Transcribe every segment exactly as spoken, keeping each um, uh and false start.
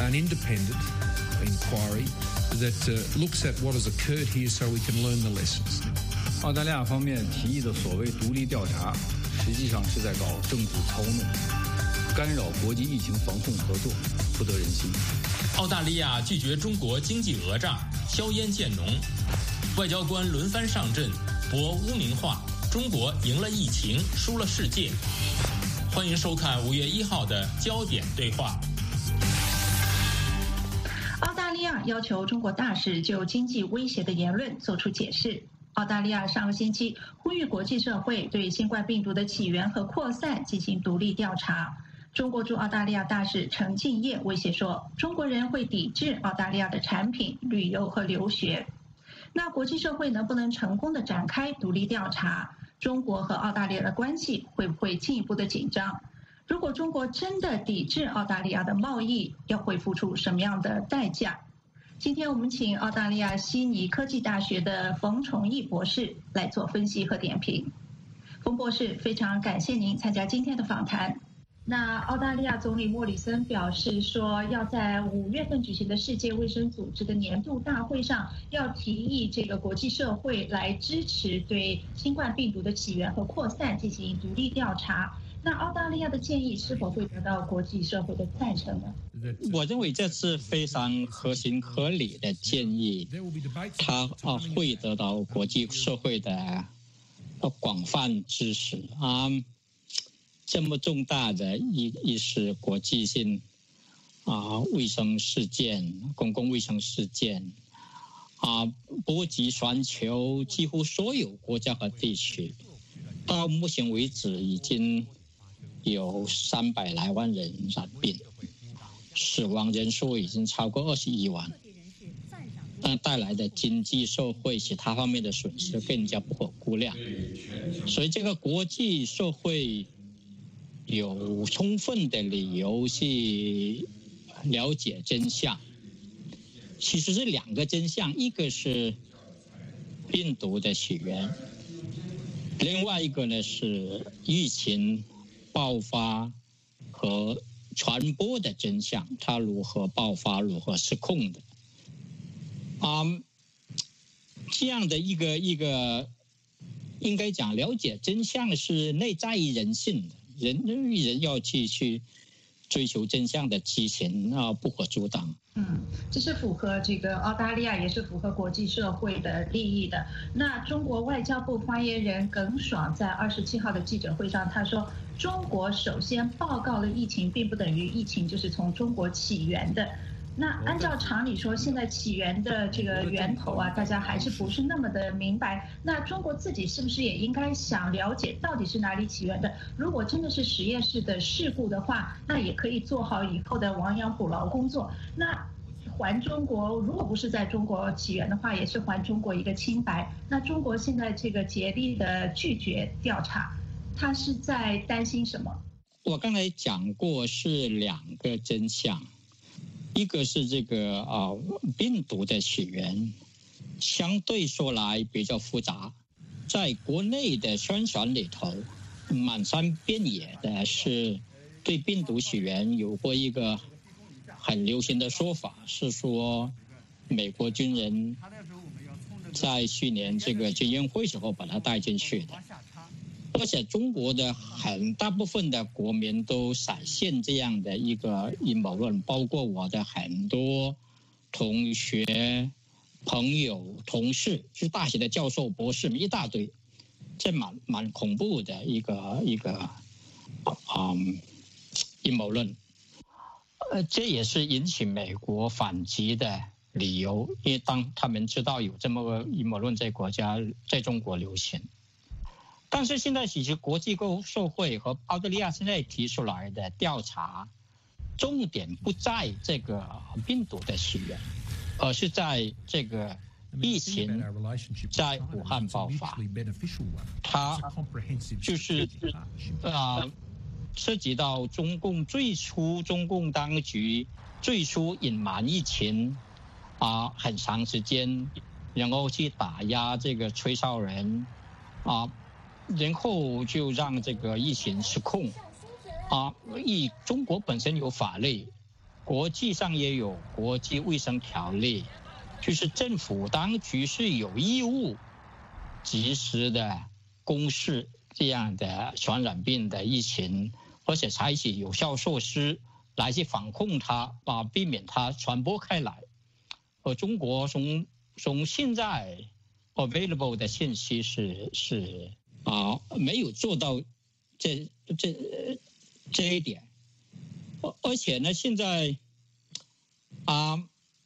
an independent inquiry that uh, looks at what has occurred here so we can learn the lessons. 澳大利亚方面提议的所谓独立调查，实际上是在搞政治操弄，干扰国际疫情防控合作，不得人心。 澳大利亚拒绝中国经济讹诈，硝烟渐浓，外交官轮番上阵，博污名化，中国赢了疫情，输了世界。欢迎收看五月一号的焦点对话。 澳大利亚要求中国大使就经济威胁的言论作出解释。澳大利亚上个星期呼吁国际社会对新冠病毒的起源和扩散进行独立调查。中国驻澳大利亚大使陈敬业威胁说，中国人会抵制澳大利亚的产品、旅游和留学。那国际社会能不能成功的展开独立调查？中国和澳大利亚的关系会不会进一步的紧张？如果中国真的抵制澳大利亚的贸易，要会付出什么样的代价？今天我们请澳大利亚悉尼科技大学的冯崇义博士来做分析和点评。冯博士，非常感谢您参加今天的访谈。那澳大利亚总理莫里森表示说，要在五月份举行的世界卫生组织的年度大会上，要提议这个国际社会来支持对新冠病毒的起源和扩散进行独立调查。那澳大利亚的建议是否会得到国际社会的赞成呢？ 我认为这是非常合情合理的建议，它啊会得到国际社会的广泛支持啊。这么重大的一一是国际性啊卫生事件、公共卫生事件啊，波及全球几乎所有国家和地区。到目前为止，已经有三百来万人染病，死亡人数已经超过二十一万，但带来的经济社会其他方面的损失更加不可估量。所以这个国际社会有充分的理由去了解真相。其实是两个真相，一个是病毒的起源，另外一个呢是疫情爆发和传播的真相，它如何爆发，如何失控的。啊、嗯，这样的一个一个，应该讲了解真相是内在于人性的，人人要去去追求真相的激情啊，不可阻挡。 嗯，这是符合这个澳大利亚，也是符合国际社会的利益的。那中国外交部发言人耿爽在二十七号的记者会上，他说，中国首先报告了疫情，并不等于疫情就是从中国起源的。那按照常理说，现在起源的这个源头啊，大家还是不是那么的明白。那中国自己是不是也应该想了解到底是哪里起源的？如果真的是实验室的事故的话，那也可以做好以后的亡羊补牢工作。那还中国，如果不是在中国起源的话，也是还中国一个清白。那中国现在这个竭力的拒绝调查，他是在担心什么？ 我刚才讲过是两个真相。一个是这个啊病毒的起源，相对说来比较复杂，在国内的宣传里头，满山遍野的是对病毒起源有过一个很流行的说法，是说美国军人在去年这个军运会时候把它带进去的。而且中国的很大部分的国民都闪现这样的一个阴谋论，包括我的很多同学、朋友、同事，是大学的教授、博士，一大堆，这蛮蛮恐怖的一个一个嗯阴谋论。呃，这也是引起美国反击的理由，因为当他们知道有这么个阴谋论在国家在中国流行。但是现在其实国际社会和澳大利亚现在提出来的调查，重点不在这个病毒的起源，而是在这个疫情在武汉爆发，它就是啊、呃、涉及到中共最初中共当局最初隐瞒疫情啊、呃、很长时间，然后去打压这个吹哨人啊。呃然后就让这个疫情失控啊！疫中国本身有法律国际上也有国际卫生条例，就是政府当局是有义务及时的公示这样的传染病的疫情，而且采取有效措施来去防控它，把避免它传播开来。而中国从从现在 available 的信息是是啊没有做到这这这一点。而且呢，现在啊，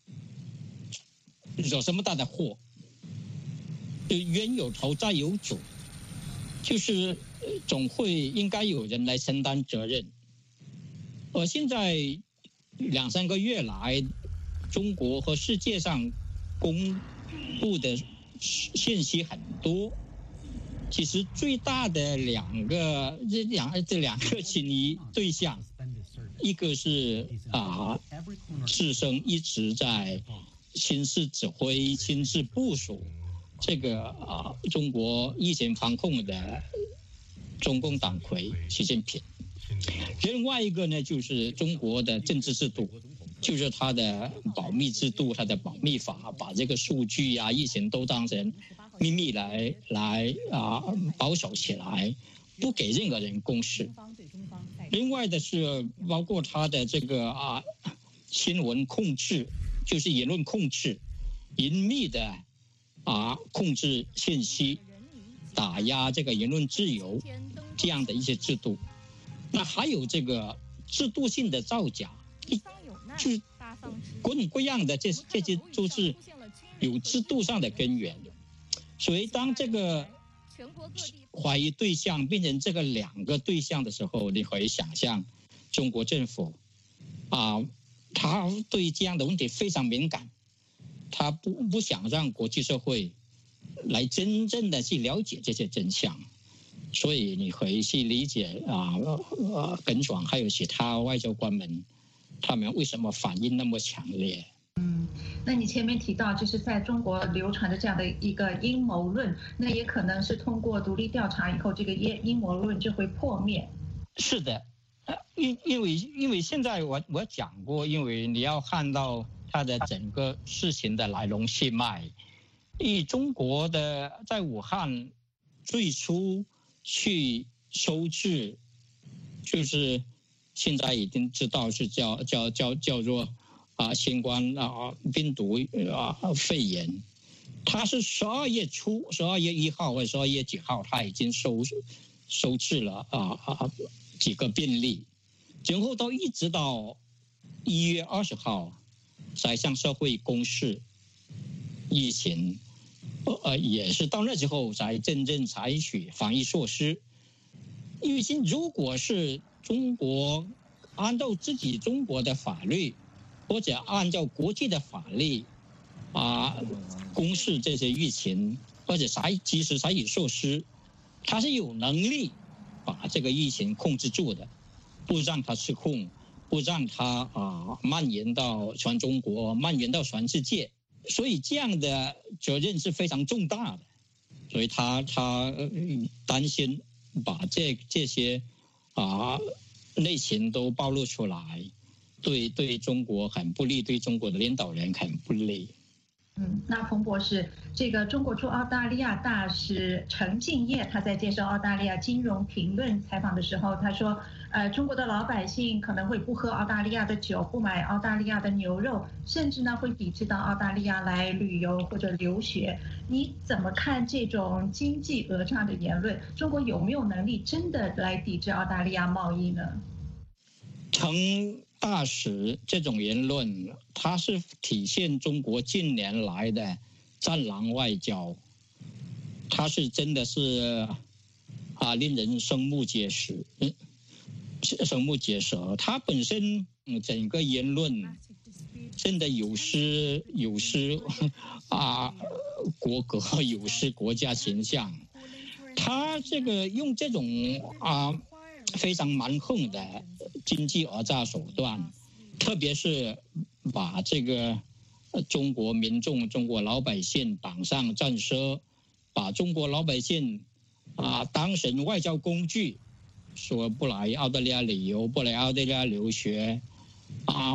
惹这么大的祸，就冤有头债有主，就是总会应该有人来承担责任。而现在两三个月来，中国和世界上公布的信息很多，其实最大的两个这两这两个嫌疑对象。一个是啊，自身一直在亲自指挥、亲自部署这个啊中国疫情防控的中共党魁习近平。另外一个呢，就是中国的政治制度，就是它的保密制度、它的保密法，把这个数据啊、疫情都当成秘密来来啊保守起来，不给任何人公示。另外的是包括他的这个啊新闻控制，就是言论控制，严密的啊控制信息，打压这个言论自由这样的一些制度。那还有这个制度性的造假，就是各种各样的这这些都是有制度上的根源。所以当这个怀疑对象变成这个两个对象的时候，你可以想象中国政府啊，他对这样的问题非常敏感，他不不想让国际社会来真正的去了解这些真相，所以你可以去理解啊，呃，耿爽还有其他外交官们，他们为什么反应那么强烈。 嗯，那你前面提到就是在中国流传的这样的一个阴谋论，那也可能是通过独立调查以后，这个阴阴谋论就会破灭。 是的，呃，因因为因为现在我我讲过，因为你要看到它的整个事情的来龙去脉。以中国的在武汉最初去收治，就是现在已经知道是叫叫叫叫做。啊，新冠啊病毒啊肺炎，它是十二月初，十二月一号或者十二月几号，它已经收收治了啊啊几个病例，然后到一直到一月二十号才向社会公示疫情，呃也是到那之后才真正采取防疫措施。因为如果是中国按照自己中国的法律。或者按照国际的法律啊，公示这些疫情，或者采及时采取措施，它是有能力把这个疫情控制住的，不让它失控，不让它啊蔓延到全中国，蔓延到全世界。所以这样的责任是非常重大的，所以他他担心把这这些啊内情都暴露出来。对对中国很不利，对中国的领导人很不利。 嗯，那冯博士，这个中国驻澳大利亚大使陈敬业他在接受澳大利亚金融评论采访的时候，他说，呃，中国的老百姓可能会不喝澳大利亚的酒，不买澳大利亚的牛肉，甚至呢会抵制到澳大利亚来旅游或者留学。你怎么看这种经济讹诈的言论？中国有没有能力真的来抵制澳大利亚贸易呢？ 陈大使这种言论，它是体现中国近年来的战狼外交，它是真的是啊令人瞠目结舌，嗯，瞠目结舌。它本身嗯整个言论真的有失有失啊国格，有失国家形象。它这个用这种啊。非常蛮横的经济讹诈手段，特别是把这个中国民众、中国老百姓绑上战车，把中国老百姓啊当成外交工具，说不来澳大利亚旅游，不来澳大利亚留学，啊，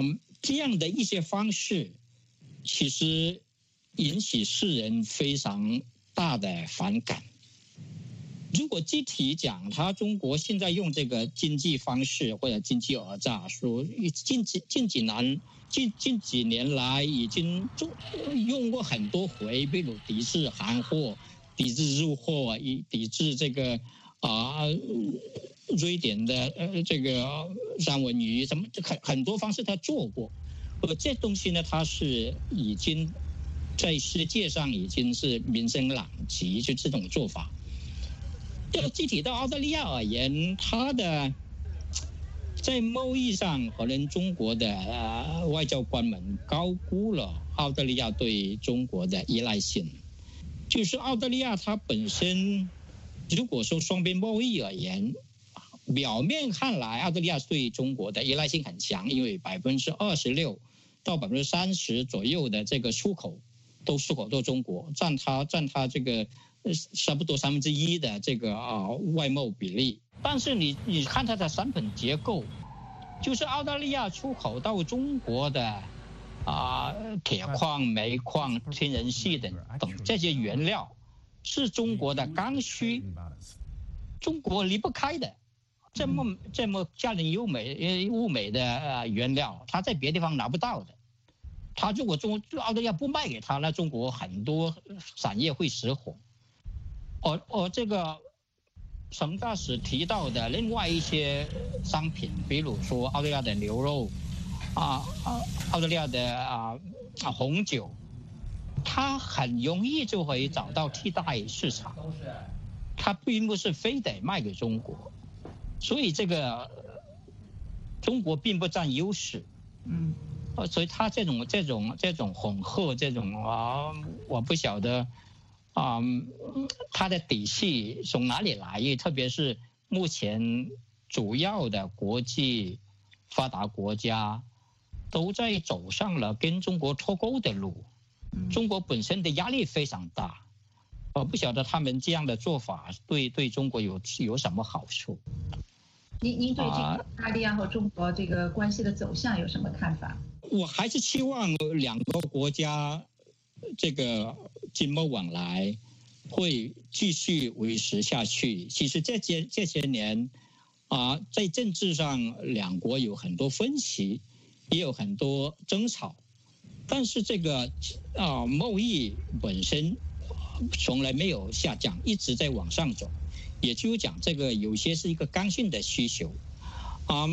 这样的一些方式，其实引起世人非常大的反感。如果具体讲，他中国现在用这个经济方式或者经济讹诈，说近几近几年近近几年来已经用过很多回，比如抵制韩货、抵制日货、抵制这个啊、呃、瑞典的呃这个三文鱼，什么很很多方式他做过，而这东西呢，它是已经在世界上已经是名声狼藉，就这种做法。就具体到澳大利亚而言，它的在贸易上，可能中国的、呃、外交官们高估了澳大利亚对中国的依赖性。就是澳大利亚它本身，如果说双边贸易而言，表面看来澳大利亚对中国的依赖性很强，因为百分之二十六到百分之三十左右的这个出口都出口到中国，占它占它这个差不多三分之一的这个啊外贸比例。但是你你看它的产品结构，就是澳大利亚出口到中国的啊铁矿、煤矿、天然气等等这些原料，是中国的刚需，中国离不开的。这么这么价廉优美物美的呃原料，它在别的地方拿不到的。它如果中澳大利亚不卖给他，那中国很多产业会失火。而而这个沈大使提到的另外一些商品，比如说澳大利亚的牛肉，啊啊，澳大利亚的啊啊红酒，它很容易就可以找到替代市场，它并不是非得卖给中国，所以这个中国并不占优势。嗯。所以他这种这种这种恐吓，这种啊，我不晓得啊、嗯，他的底气从哪里来？特别是目前主要的国际发达国家都在走上了跟中国脱钩的路，中国本身的压力非常大，我不晓得他们这样的做法对对中国有有什么好处。 您您对这个澳大利亚和中国这个关系的走向有什么看法？ 我还是期望两个国家这个经贸往来会继续维持下去。其实这些这些年啊，在政治上两国有很多分歧，也有很多争吵，但是这个啊贸易本身从来没有下降，一直在往上走。也就是讲，这个有些是一个刚性的需求啊。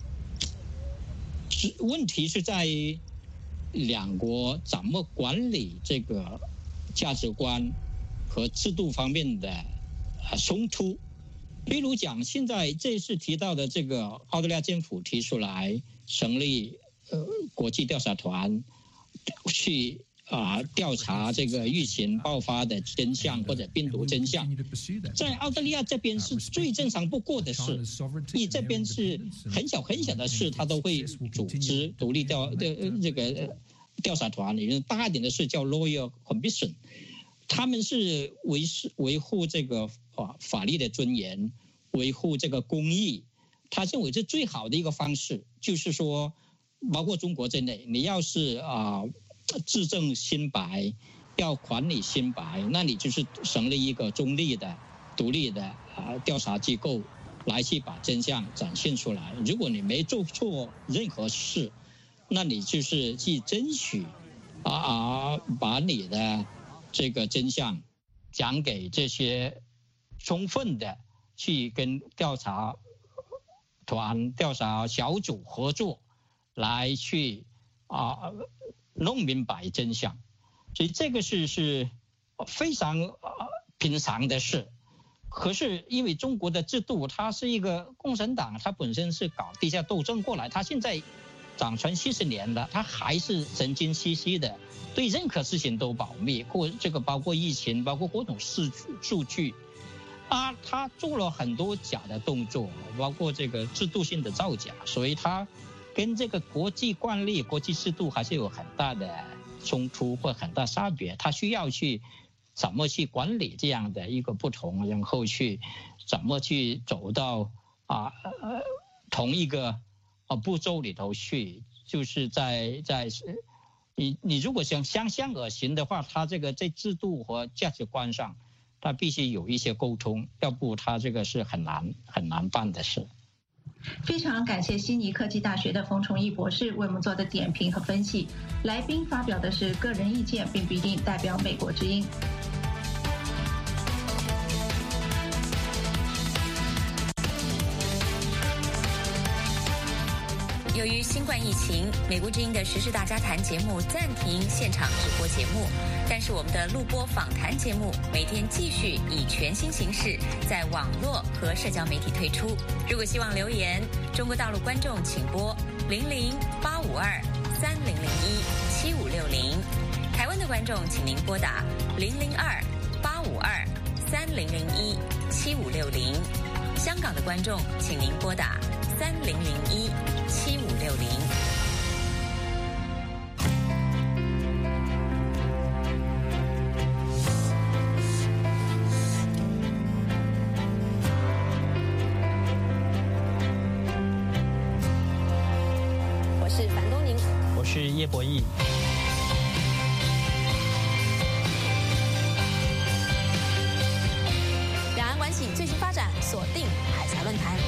问题是在两国怎么管理这个价值观和制度方面的冲突。比如讲，现在这次提到的这个澳大利亚政府提出来成立呃国际调查团，去啊调查这个疫情爆发的真相或者病毒真相，在澳大利亚这边是最正常不过的事。你这边是很小很小的事，他都会组织独立调呃这个调查团，大一点的事叫 Royal Commission， 他们是维维护这个法法律的尊严，维护这个公义。他认为这最好的一个方式，就是说，包括中国在内，你要是啊。自证清白，要管理清白，那你就是成立一个中立的、独立的啊调查机构，来去把真相展现出来。如果你没做错任何事，那你就是去争取啊啊，把你的这个真相讲给这些充分的去跟调查团、调查小组合作，来去啊。弄明白真相，所以这个是是非常、呃、平常的事。可是因为中国的制度，它是一个共产党，它本身是搞地下斗争过来，它现在掌权七十年了，它还是神经兮兮的，对任何事情都保密，或这个包括疫情，包括各种数数据啊，他做了很多假的动作，包括这个制度性的造假，所以他。跟这个国际惯例、国际制度还是有很大的冲突或很大差别，他需要去怎么去管理这样的一个不同，然后去怎么去走到啊、呃、同一个啊步骤里头去， 就是在在你你如果想相向而行的话，他这个在制度和价值观上，他必须有一些沟通，要不他这个是很难很难办的事。 非常感谢悉尼科技大学的冯崇义博士为我们做的点评和分析。来宾发表的是个人意见，并不一定代表美国之音。 由于新冠疫情，美国之音的时事大家谈节目暂停现场直播节目，但是我们的录播访谈节目每天继续以全新形式在网络和社交媒体推出。如果希望留言，中国大陆观众请拨零零八五二三零零一七五六零，台湾的观众请您拨打零零二八五二三零零一七五六零，香港的观众请您拨打三零零一七五六零。 我是樊东宁， 我是叶博弈。 两岸关系最新发展，锁定海峡论坛。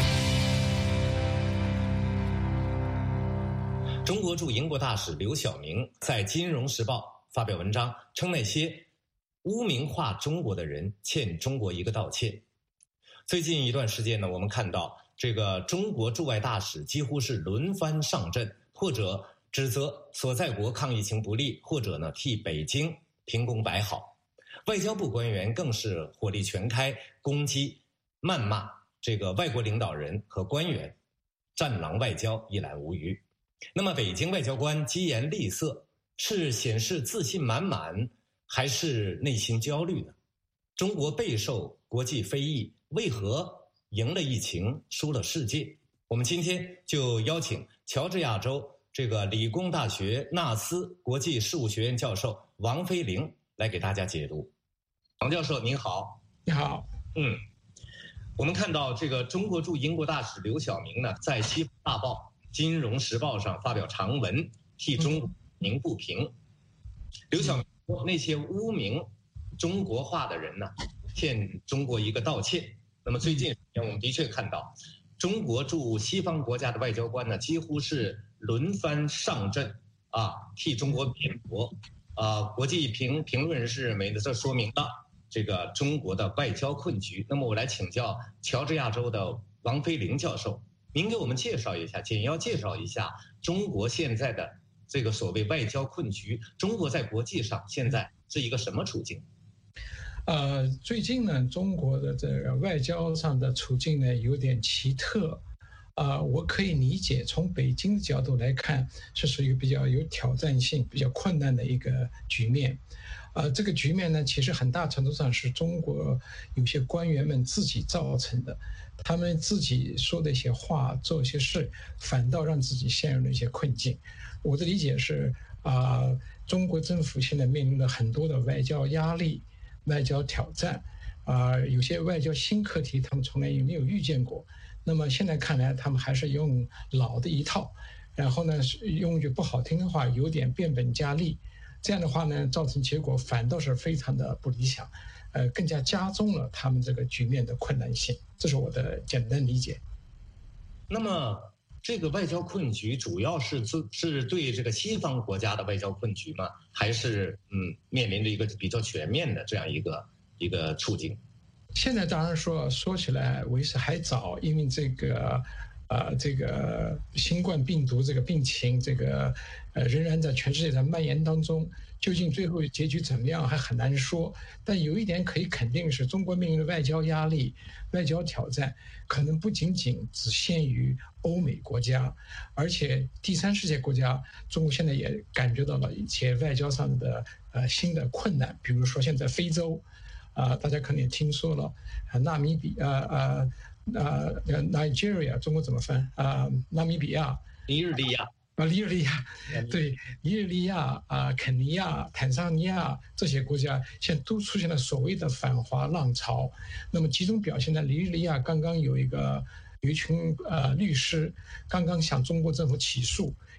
中国驻英国大使刘晓明在《金融时报》发表文章，称那些污名化中国的人欠中国一个道歉。最近一段时间呢，我们看到这个中国驻外大使几乎是轮番上阵，或者指责所在国抗疫情不力，或者呢替北京评功摆好。外交部官员更是火力全开，攻击、谩骂这个外国领导人和官员，战狼外交一览无余。那么北京外交官疾言厉色，是显示自信满满，还是内心焦虑呢？中国备受国际非议，为何赢了疫情，输了世界？我们今天就邀请乔治亚州这个理工大学纳斯国际事务学院教授王飞凌来给大家解读。王教授您好。 你好。 嗯，我们看到这个中国驻英国大使刘晓明呢，在《西方大报》《金融时报》上发表长文，替中国鸣不平。刘晓明说，那些污名中国化的人呢，欠中国一个道歉。那么最近我们的确看到，中国驻西方国家的外交官呢，几乎是轮番上阵啊，替中国辩驳。啊，国际评评论人士认为呢，这说明了这个中国的外交困局。那么我来请教乔治亚州的王飞凌教授，您给我们介绍一下，简要介绍一下中国现在的这个所谓外交困局，中国在国际上现在是一个什么处境？ 呃，最近呢，中国的这个外交上的处境呢有点奇特，啊、呃，我可以理解，从北京的角度来看，是属于比较有挑战性、比较困难的一个局面。呃，这个局面呢，其实很大程度上是中国有些官员们自己造成的，他们自己说的一些话、做一些事，反倒让自己陷入了一些困境。我的理解是，啊、呃，中国政府现在面临了很多的外交压力、外交挑战，啊、呃，有些外交新课题他们从来也没有遇见过。那么现在看来，他们还是用老的一套，然后呢，用句不好听的话，有点变本加厉。这样的话呢，造成结果反倒是非常的不理想，呃，更加加重了他们这个局面的困难性。这是我的简单理解。 那么，这个外交困局主要是是对这个西方国家的外交困局吗？还是嗯面临着一个比较全面的这样一个一个处境？ 现在当然说说起来为时还早，因为这个呃这个新冠病毒这个病情这个呃仍然在全世界在蔓延当中，究竟最后结局怎么样还很难说。但有一点可以肯定是，中国面临的外交压力、外交挑战，可能不仅仅只限于欧美国家，而且第三世界国家，中国现在也感觉到了一些外交上的呃新的困难，比如说现在非洲。啊、呃，大家可能也听说了，啊，纳米比啊啊啊 ，Nigeria， 中国怎么翻啊？纳米比亚、 尼日利亚啊，尼日利亚，对，尼日利亚啊，肯尼亚、坦桑尼亚这些国家，现在都出现了所谓的反华浪潮。那么集中表现在尼日利亚，刚刚有一个有一群呃律师刚刚向中国政府起诉，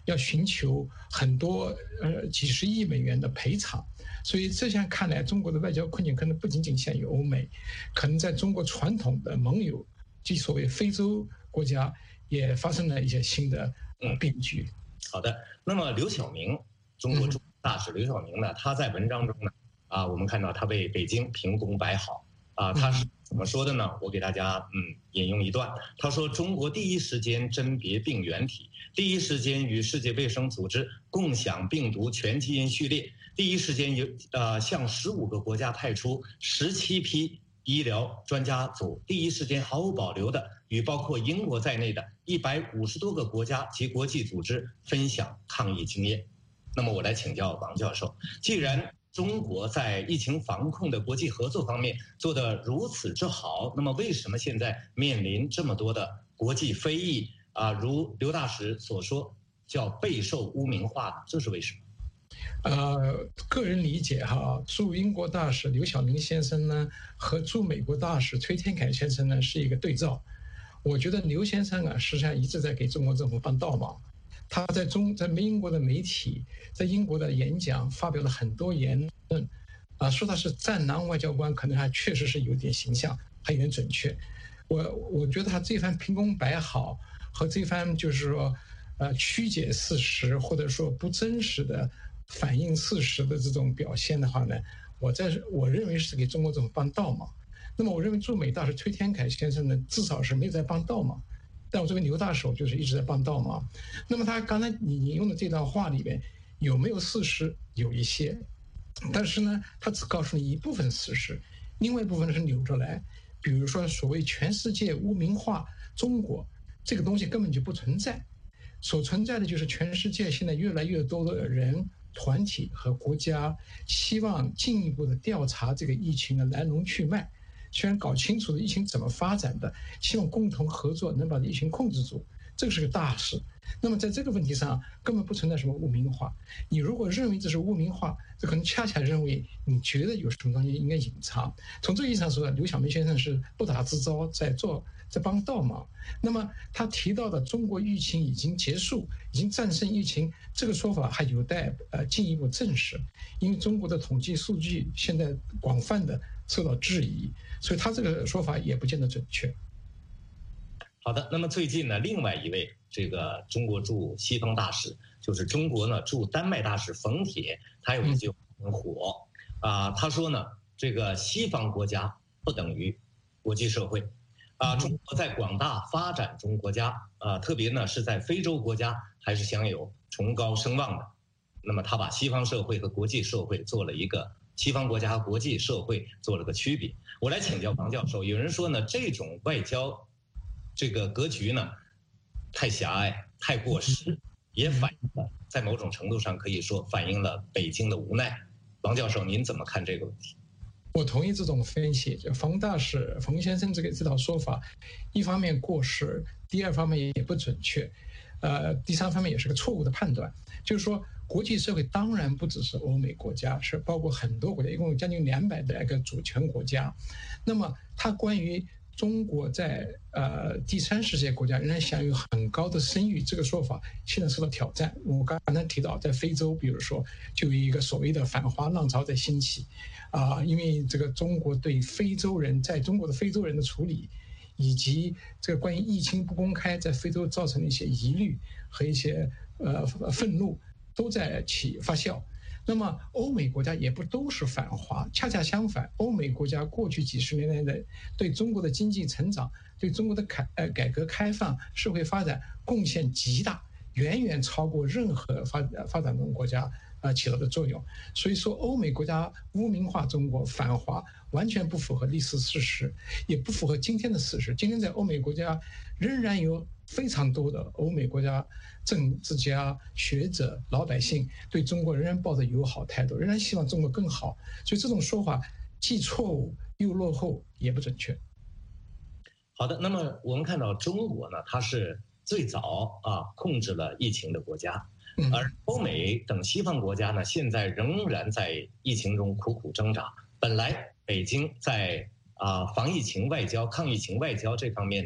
要寻求很多呃几十亿美元的赔偿。所以这样看来，中国的外交困境可能不仅仅限于欧美，可能在中国传统的盟友，即所谓非洲国家，也发生了一些新的呃变局。 好的，那么刘晓明，中国驻大使刘晓明呢，他在文章中呢，啊，我们看到他为北京评功摆好啊，他是怎么说的呢？我给大家嗯引用一段，他说：“中国第一时间甄别病原体，第一时间与世界卫生组织共享病毒全基因序列。”第一时间有呃向十五个国家派出十七批医疗专家组，第一时间毫无保留的与包括英国在内的一百五十多个国家及国际组织分享抗疫经验。那么我来请教王教授，既然中国在疫情防控的国际合作方面做得如此之好，那么为什么现在面临这么多的国际非议啊？如刘大使所说，叫备受污名化呢？这是为什么？ 呃，个人理解哈，驻英国大使刘晓明先生呢，和驻美国大使崔天凯先生呢是一个对照。我觉得刘先生啊，实际上一直在给中国政府帮倒忙。他在中在英国的媒体，在英国的演讲发表了很多言论，啊，说他是战狼外交官，可能还确实是有点形象，还有点准确。我我觉得他这番评功摆好和这番就是说，呃，曲解事实或者说不真实的反映事实的这种表现的话呢，我在我认为是给中国政府帮倒忙。那么我认为驻美大使崔天凯先生呢，至少是没有在帮倒忙，但我作为刘大使就是一直在帮倒忙。那么他刚才你引用的这段话里面有没有事实？有一些，但是呢，他只告诉你一部分事实，另外一部分是扭着来。比如说所谓全世界污名化中国这个东西根本就不存在，所存在的就是全世界现在越来越多的人团体和国家希望进一步的调查这个疫情的来龙去脉，虽然搞清楚了疫情怎么发展的，希望共同合作能把疫情控制住，这个是个大事。那么在这个问题上根本不存在什么污名化，你如果认为这是污名化，这可能恰恰认为你觉得有什么东西应该隐藏。从这个意义上说，刘晓明先生是不打自招，在做在帮倒忙。那么他提到的中国疫情已经结束，已经战胜疫情，这个说法还有待呃进一步证实，因为中国的统计数据现在广泛的受到质疑，所以他这个说法也不见得准确。 好的，那么最近呢，另外一位这个中国驻西方大使，就是中国呢驻丹麦大使冯铁，他有一句很火啊、呃，他说呢，这个西方国家不等于国际社会啊、呃，中国在广大发展中国家啊、呃，特别呢是在非洲国家还是享有崇高声望的。那么他把西方社会和国际社会做了一个西方国家和国际社会做了个区别。我来请教王教授，有人说呢，这种外交这个格局呢太狭隘、太过时，也反映了在某种程度上可以说反映了北京的无奈。王教授，您怎么看这个问题？ 我同意这种分析，就冯大使、冯先生这个这套说法，一方面过时，第二方面也不准确，呃，第三方面也是个错误的判断。就是说，国际社会当然不只是欧美国家，是包括很多国家，一共有将近两百来个主权国家。那么，它关于中国在呃第三世界国家仍然享有很高的声誉，这个说法现在受到挑战。我刚才提到，在非洲，比如说就有一个所谓的反华浪潮在兴起，啊、呃，因为这个中国对非洲人在中国的非洲人的处理，以及这个关于疫情不公开在非洲造成的一些疑虑和一些呃愤怒，都在起发酵。那么欧美国家也不都是反华，恰恰相反，欧美国家过去几十年来的对中国的经济成长、对中国的改呃改革开放、社会发展贡献极大，远远超过任何发发展中国家呃起到的作用。所以说，欧美国家污名化中国、反华，完全不符合历史事实，也不符合今天的事实。今天在欧美国家仍然有非常多的欧美国家政治家、学者、老百姓对中国仍然抱着友好态度，仍然希望中国更好。所以这种说法既错误又落后，也不准确。 好的，那么我们看到中国呢，它是最早啊控制了疫情的国家，而欧美等西方国家呢，现在仍然在疫情中苦苦挣扎。本来北京在啊防疫情外交、抗疫情外交这方面呢，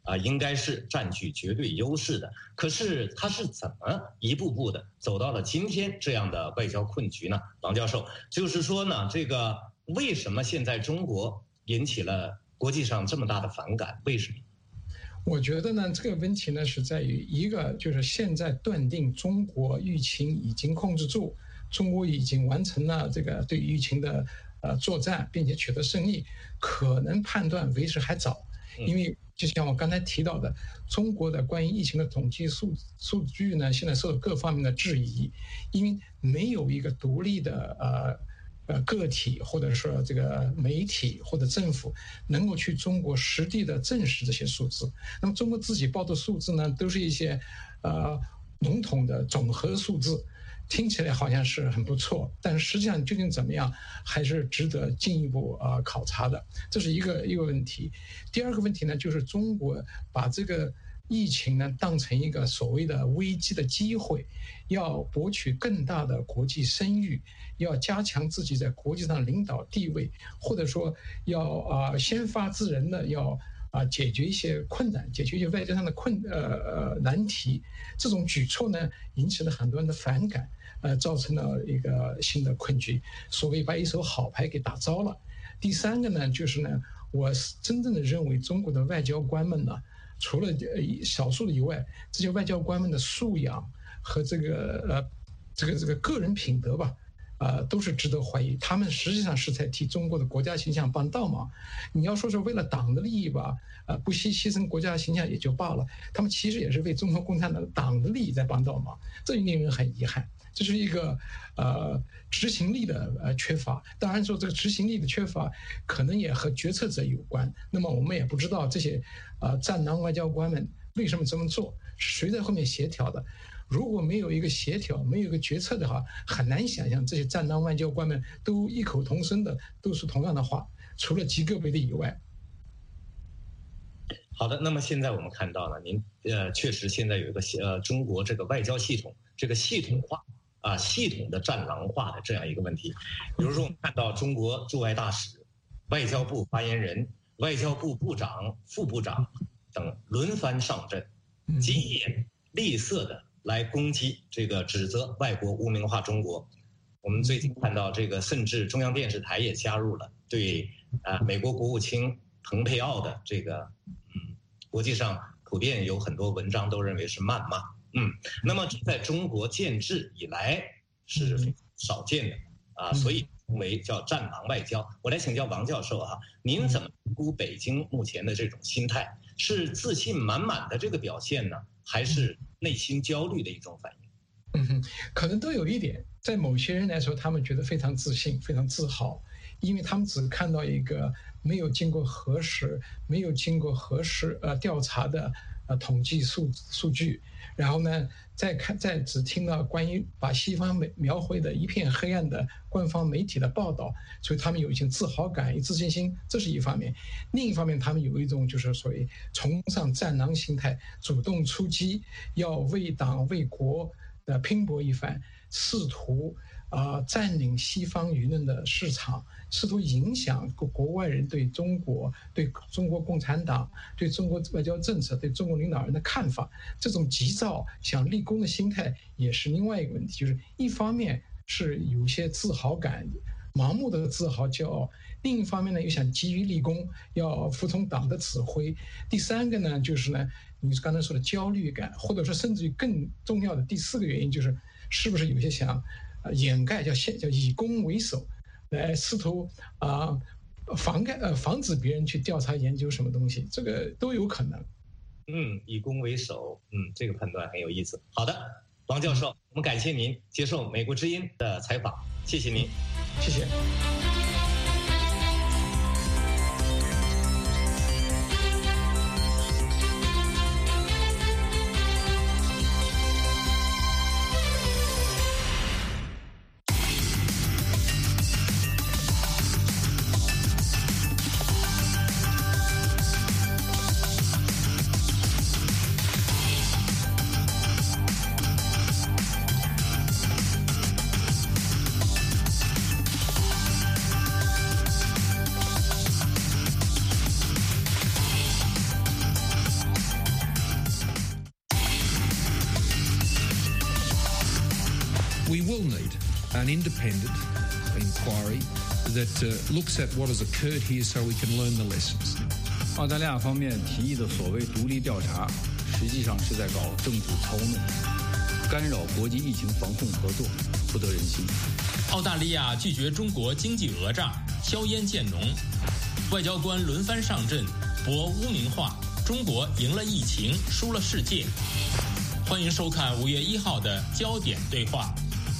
啊，应该是占据绝对优势的。可是他是怎么一步步的走到了今天这样的外交困局呢？王教授，就是说呢，这个为什么现在中国引起了国际上这么大的反感？为什么？ 我觉得呢，这个问题呢是在于一个，就是现在断定中国疫情已经控制住，中国已经完成了这个对疫情的呃作战，并且取得胜利，可能判断为时还早，因为就像我刚才提到的，中国的关于疫情的统计数数据呢，现在受到各方面的质疑，因为没有一个独立的呃。呃，个体或者说这个媒体或者政府能够去中国实地的证实这些数字。那么中国自己报的数字呢，都是一些呃笼统的总和数字，听起来好像是很不错，但是实际上究竟怎么样，还是值得进一步啊、呃、考察的。这是一个一个问题。第二个问题呢，就是中国把这个疫情呢当成一个所谓的危机的机会，要博取更大的国际声誉，要加强自己在国际上领导地位，或者说要啊、呃、先发制人的要啊、呃、解决一些困难，解决一些外交上的困呃呃难题。这种举措呢引起了很多人的反感，呃造成了一个新的困局，所谓把一手好牌给打糟了。第三个呢就是呢，我真正的认为中国的外交官们呢，除了少数的以外，这些外交官们的素养和这个呃这个这个个人品德吧，啊、呃，都是值得怀疑。他们实际上是在替中国的国家形象帮倒忙。你要说是为了党的利益吧，呃，不惜牺牲国家的形象也就罢了，他们其实也是为中国共产党党的利益在帮倒忙，这令人很遗憾。这是一个呃执行力的呃缺乏。当然说这个执行力的缺乏可能也和决策者有关。那么我们也不知道这些呃战狼外交官们为什么这么做，是谁在后面协调的。如果没有一个协调，没有一个决策的话，很难想象这些战狼外交官们都异口同声的都是同样的话，除了极个别的以外。 好的，那么现在我们看到了，您呃确实现在有一个呃中国这个外交系统这个系统化啊系统的战狼化的这样一个问题。比如说我们看到中国驻外大使、外交部发言人、外交部部长、副部长等轮番上阵，疾言厉色的来攻击这个指责外国污名化中国。我们最近看到这个，甚至中央电视台也加入了对啊、呃、美国国务卿蓬佩奥的这个嗯，国际上普遍有很多文章都认为是谩骂。嗯，那么在中国建制以来是非常少见的啊，所以为叫战狼外交。我来请教王教授啊，您怎么评估北京目前的这种心态？是自信满满的这个表现呢，还是内心焦虑的一种反应？ 嗯哼，可能都有一点。在某些人来说，他们觉得非常自信、非常自豪，因为他们只看到一个没有经过核实、没有经过核实呃调查的呃统计数数据，然后呢，再看再只听到关于把西方描绘的一片黑暗的官方媒体的报道，所以他们有一些自豪感、有自信心，这是一方面。另一方面，他们有一种就是所谓崇尚战狼心态，主动出击，要为党为国的拼搏一番，试图啊、呃、占领西方舆论的市场，试图影响国国外人对中国、对中国共产党、对中国外交政策、对中国领导人的看法。这种急躁想立功的心态也是另外一个问题，就是一方面是有些自豪感，盲目的自豪骄傲，另一方面呢又想急于立功，要服从党的指挥。第三个呢就是呢你刚才说的焦虑感，或者说甚至于更重要的第四个原因，就是是不是有些想呃掩盖，叫叫以攻为守，来试图啊、呃、妨盖呃防止别人去调查研究什么东西，这个都有可能。 嗯，以攻为守，嗯，这个判断很有意思。好的，王教授，我们感谢您接受美国之音的采访，谢谢您， 谢谢。 will need an independent inquiry that uh, looks at what has occurred here so we can learn the lessons. 澳大利亚方面提议的所谓独立调查，实际上是在搞政治操弄，干扰国际疫情防控合作，不得人心。 澳大利亚拒绝中国经济讹诈，硝烟渐浓，外交官轮番上阵，博污名化。中国赢了疫情，输了世界。欢迎收看五月一号的焦点对话。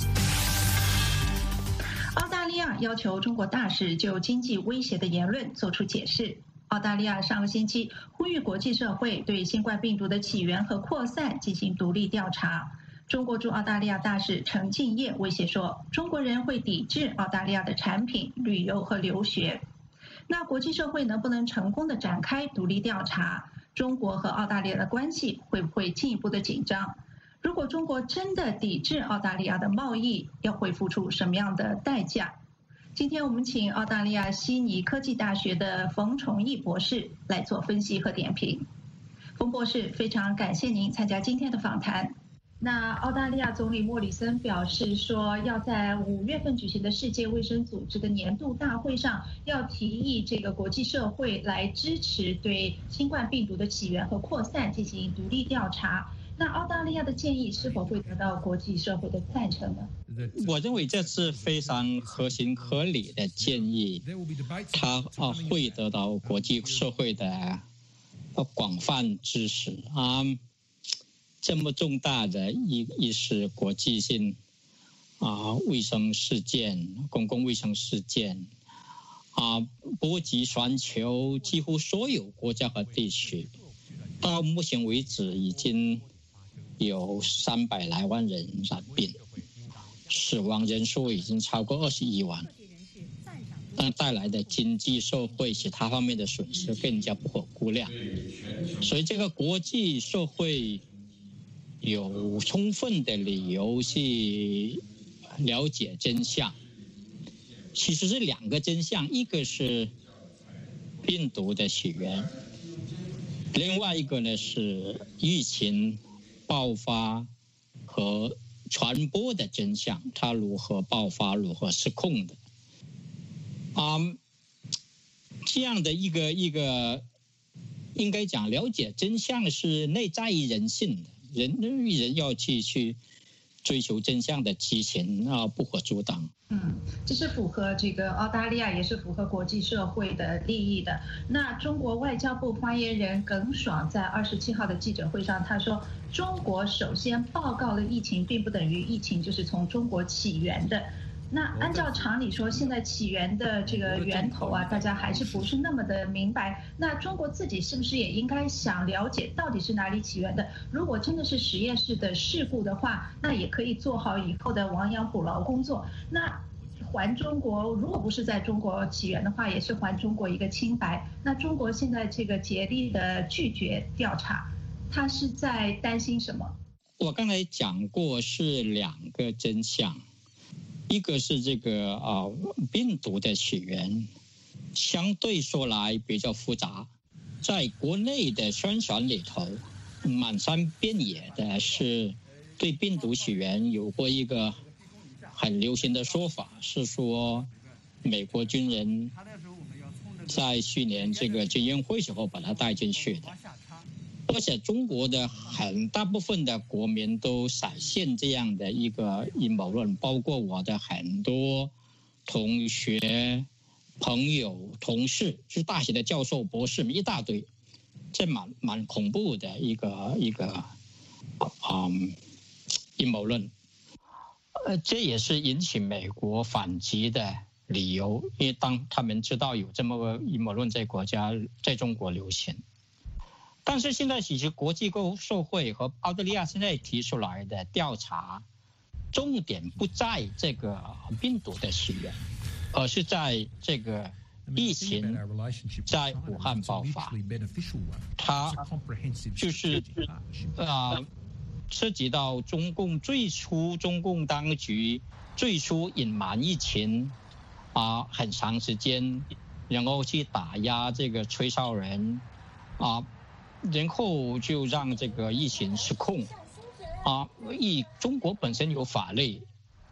澳大利亚要求中国大使就经济威胁的言论作出解释。澳大利亚上个星期呼吁国际社会对新冠病毒的起源和扩散进行独立调查。中国驻澳大利亚大使陈敬业威胁说，中国人会抵制澳大利亚的产品、旅游和留学。那国际社会能不能成功的展开独立调查？中国和澳大利亚的关系会不会进一步的紧张？如果中国真的抵制澳大利亚的贸易，要会付出什么样的代价？今天我们请澳大利亚悉尼科技大学的冯崇义博士来做分析和点评。冯博士，非常感谢您参加今天的访谈。那澳大利亚总理莫里森表示说，要在五月份举行的世界卫生组织的年度大会上，要提议这个国际社会来支持对新冠病毒的起源和扩散进行独立调查。那澳大利亚的建议是否会得到国际社会的赞成呢？ 我认为这是非常合情合理的建议，它啊会得到国际社会的广泛支持啊。这么重大的一一是国际性啊卫生事件、公共卫生事件啊，波及全球几乎所有国家和地区。到目前为止，已经有三百来万人染病，死亡人数已经超过二十一万。但带来的经济社会其他方面的损失更加不可估量。所以这个国际社会有充分的理由去了解真相，其实是两个真相，一个是病毒的起源，另外一个呢是疫情爆发和传播的真相，它如何爆发，如何失控的。啊、嗯，这样的一个一个，应该讲了解真相是内在于人性的。人人要去去追求真相的激情啊，不可阻挡。 嗯，这是符合这个澳大利亚，也是符合国际社会的利益的。那中国外交部发言人耿爽在二十七号的记者会上，他说，中国首先报告了疫情，并不等于疫情就是从中国起源的。那按照常理说，现在起源的这个源头啊，大家还是不是那么的明白。那中国自己是不是也应该想了解到底是哪里起源的？如果真的是实验室的事故的话，那也可以做好以后的亡羊补牢工作。那还中国，如果不是在中国起源的话，也是还中国一个清白。那中国现在这个竭力的拒绝调查，他是在担心什么？ 我刚才讲过是两个真相。一个是这个啊病毒的起源，相对说来比较复杂，在国内的宣传里头，满山遍野的是对病毒起源有过一个很流行的说法，是说美国军人在去年这个军运会时候把它带进去的。而且中国的很大部分的国民都闪现这样的一个阴谋论，包括我的很多同学、朋友、同事，就是大学的教授、博士一大堆，这蛮蛮恐怖的一个一个嗯阴谋论。呃，这也是引起美国反击的理由，因为当他们知道有这么个阴谋论在国家在中国流行。但是现在其实国际社会和澳大利亚现在提出来的调查，重点不在这个病毒的起源，而是在这个疫情在武汉爆发，它就是啊、呃、涉及到中共最初中共当局最初隐瞒疫情啊、呃、很长时间，然后去打压这个吹哨人啊。呃然后就让这个疫情失控，啊，疫中国本身有法律，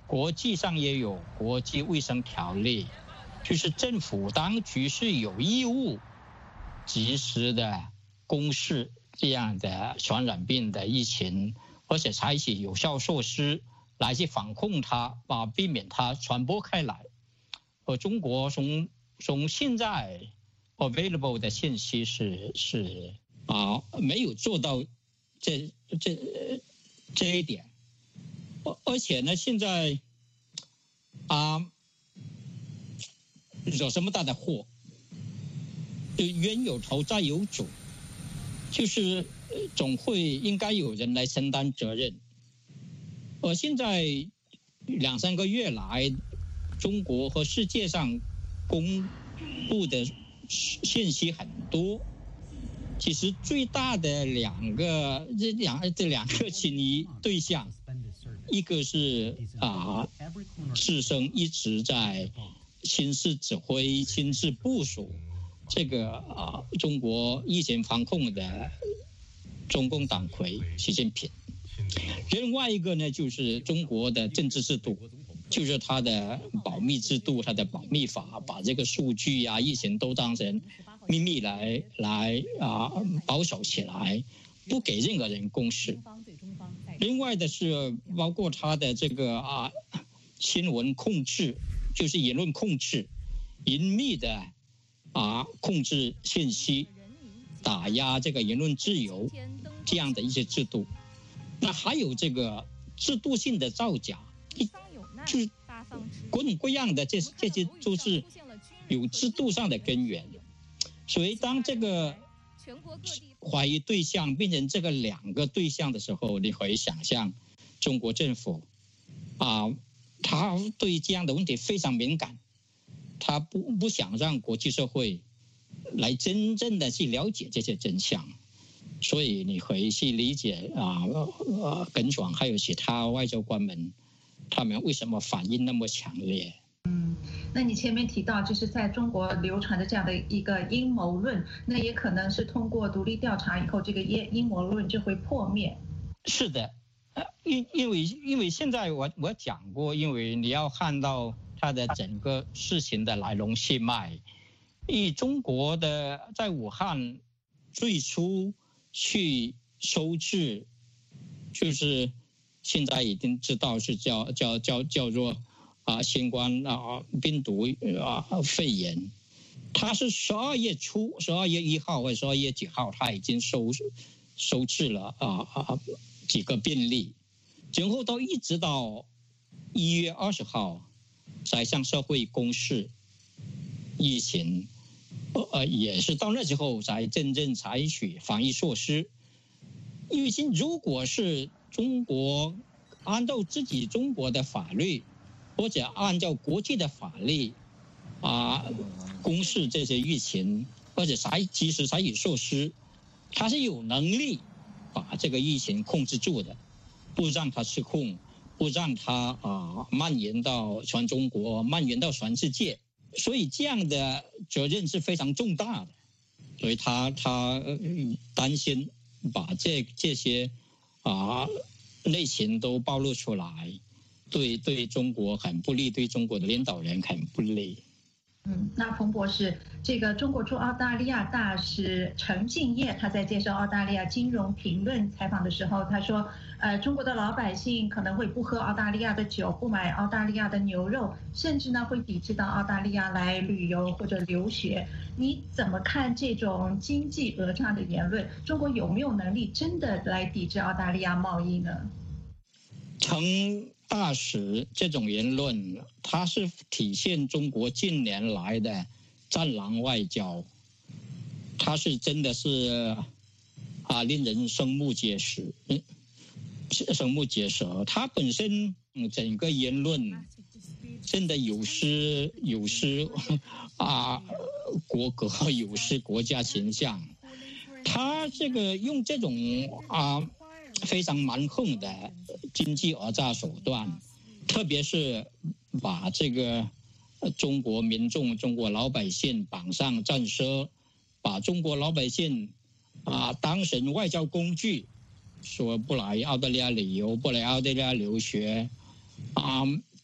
国际上也有国际卫生条例，就是政府当局是有义务及时的公示这样的传染病的疫情，而且采取有效措施来去防控它，啊，避免它传播开来。而中国从从现在 available 的信息是是啊没有做到这这这一点，而而且呢，现在啊惹这么大的祸，就冤有头债有主，就是总会应该有人来承担责任。而现在两三个月来，中国和世界上公布的信息很多，其实最大的两个这两这两个亲疑对象，一个是啊，自身一直在亲自指挥、亲自部署这个啊中国疫情防控的中共党魁习近平。另外一个呢，就是中国的政治制度，就是它的保密制度，它的保密法，把这个数据啊、疫情都当成秘密来来啊保守起来，不给任何人公示。另外的是包括它的这个啊新闻控制，就是言论控制，严密的啊控制信息，打压这个言论自由这样的一些制度。那还有这个制度性的造假，就是各种各样的这这些都是有制度上的根源。所以当这个怀疑对象变成这个两个对象的时候，你可以想象中国政府啊，他对这样的问题非常敏感，他不不想让国际社会来真正的去了解这些真相。所以你可以去理解啊，呃，耿爽还有其他外交官们，他们为什么反应那么强烈？ 嗯，那你前面提到，就是在中国流传的这样的一个阴谋论，那也可能是通过独立调查以后，这个阴阴谋论就会破灭。 是的，呃，因因为因为现在我我讲过，因为你要看到它的整个事情的来龙去脉，以中国的在武汉最初去收治，就是现在已经知道是叫叫叫叫做啊新冠啊病毒啊肺炎，它是十二月初，十二月一号或者十二月几号，它已经收收治了啊啊几个病例，然后到一直到一月二十号才向社会公示疫情。呃，也是到那之后才真正采取防疫措施。因为如果是中国按照自己中国的法律，或者按照国际的法律啊，公示这些疫情，或者采及时采取措施，它是有能力把这个疫情控制住的，不让它失控，不让它啊蔓延到全中国，蔓延到全世界。所以这样的责任是非常重大的，所以他他担心把这这些啊内情都暴露出来，对对中国很不利，对中国的领导人很不利。 嗯，那冯博士，这个中国驻澳大利亚大使陈敬业他在接受澳大利亚金融评论采访的时候，他说，呃，中国的老百姓可能会不喝澳大利亚的酒，不买澳大利亚的牛肉，甚至呢会抵制到澳大利亚来旅游或者留学。你怎么看这种经济讹诈的言论？中国有没有能力真的来抵制澳大利亚贸易呢？ 陈大使这种言论，它是体现中国近年来的战狼外交，它是真的是啊令人瞠目结舌，瞠目结舌。它本身整个言论真的有失有失啊国格，有失国家形象。他这个用这种啊非常蛮横的经济讹诈手段，特别是把这个中国民众、中国老百姓绑上战车，把中国老百姓啊当成外交工具，说不来澳大利亚旅游，不来澳大利亚留学，啊，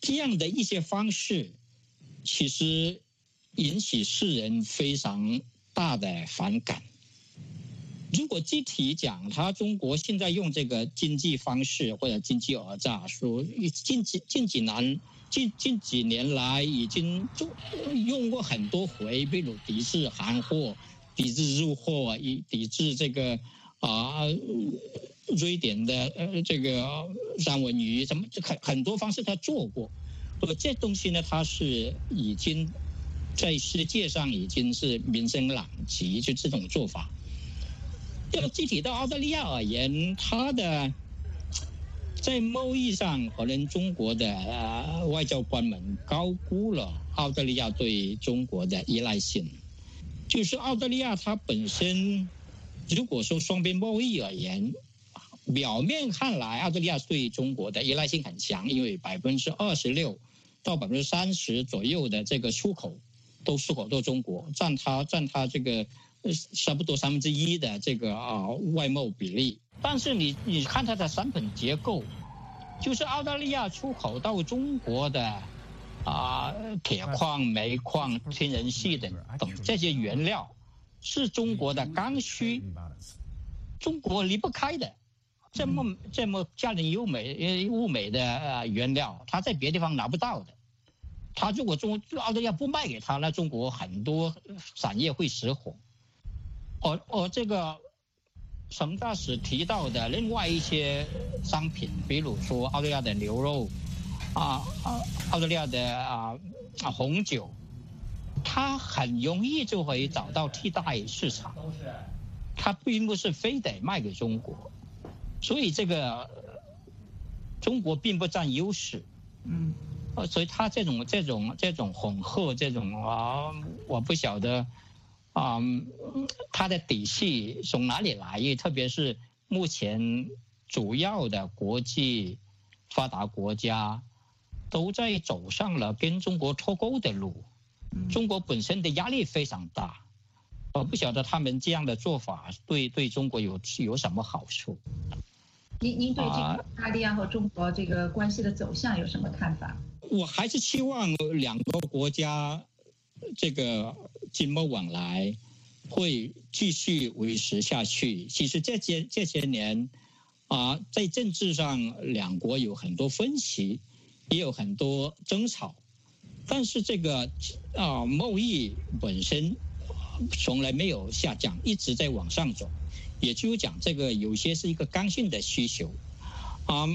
这样的一些方式，其实引起世人非常大的反感。如果具体讲，他中国现在用这个经济方式或者经济讹诈，说近几近几年近近几年来已经用过很多回，比如抵制韩货、抵制日货、以抵制这个啊、呃、瑞典的呃这个三文鱼，什么很很多方式他做过。呃，这东西呢，它是已经在世界上已经是名声狼藉，就这种做法。要具体到澳大利亚而言，它的在贸易上，可能中国的、呃、外交官们高估了澳大利亚对中国的依赖性。就是澳大利亚它本身，如果说双边贸易而言，表面看来澳大利亚对中国的依赖性很强，因为百分之二十六到百分之三十左右的这个出口都出口到中国，占它占它这个。差不多三分之一的这个啊外贸比例，但是你你看它的产品结构，就是澳大利亚出口到中国的啊铁矿、煤矿、天然气等等这些原料，是中国的刚需，中国离不开的，这么这么价廉优美物美的呃原料，它在别的地方拿不到的。它如果中澳大利亚不卖给他，那中国很多产业会失火。而而这个陈大使提到的另外一些商品，比如说澳大利亚的牛肉，啊啊，澳大利亚的啊啊红酒，它很容易就可以找到替代市场，它并不是非得卖给中国，所以这个中国并不占优势，嗯，所以它这种这种这种混合这种啊，我不晓得。啊、嗯，它的底气从哪里来？特别是目前主要的国际发达国家都在走上了跟中国脱钩的路，中国本身的压力非常大，我不晓得他们这样的做法对对中国有有什么好处。 您您对这个澳大利亚和中国这个关系的走向有什么看法？ 我还是期望两个国家这个经贸往来会继续维持下去。其实这些这些年啊，在政治上两国有很多分歧，也有很多争吵，但是这个啊贸易本身从来没有下降，一直在往上走。也就是讲，这个有些是一个刚性的需求啊。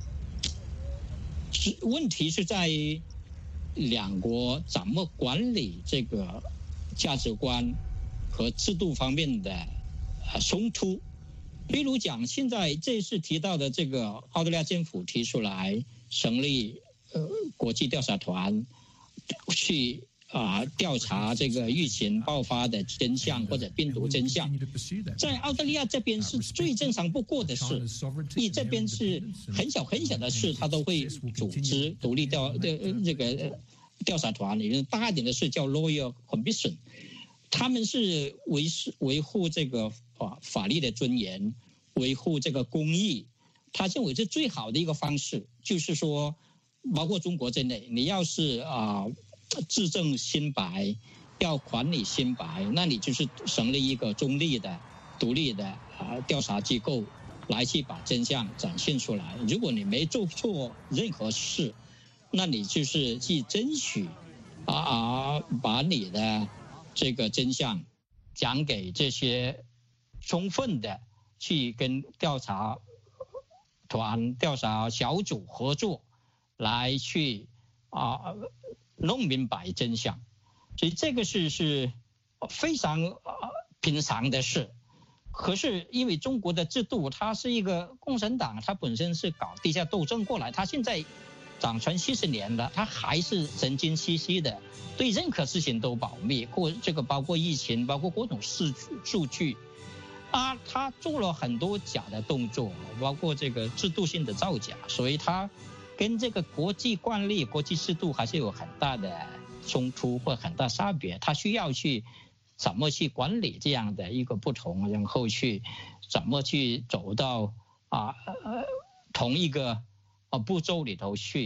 问题是在两国怎么管理这个价值观和制度方面的冲突。比如讲，现在这次提到的这个澳大利亚政府提出来成立呃国际调查团，去啊调查这个疫情爆发的真相或者病毒真相，在澳大利亚这边是最正常不过的事，因为这边是很小很小的事，他都会组织独立调的这个调查团，里面大一点的是叫 Royal Commission， 他们是维持维护这个法法律的尊严，维护这个公义，他认为是最好的一个方式，就是说，包括中国在内，你要是啊。呃自证清白，要管理清白，那你就是成立一个中立的、独立的啊调查机构，来去把真相展现出来。如果你没做错任何事，那你就是去争取啊啊，把你的这个真相讲给这些充分的去跟调查团、调查小组合作，来去啊。弄明白真相，所以这个是是非常呃平常的事。可是因为中国的制度，它是一个共产党，它本身是搞地下斗争过来，它现在掌权七十年了，它还是神经兮兮的，对任何事情都保密，或这个包括疫情，包括各种数数据啊，他做了很多假的动作，包括这个制度性的造假，所以他。跟这个国际惯例、国际制度还是有很大的冲突或很大差别，他需要去怎么去管理这样的一个不同，然后去怎么去走到啊呃同一个啊步骤里头去，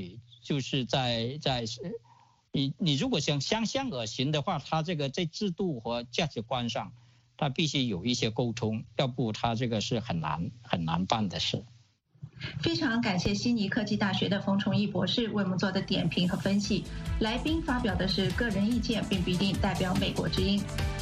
就是在在你你如果想相向而行的话，他这个在制度和价值观上，他必须有一些沟通，要不他这个是很难很难办的事。 非常感谢悉尼科技大学的冯崇义博士为我们做的点评和分析。来宾发表的是个人意见，并不一定代表美国之音。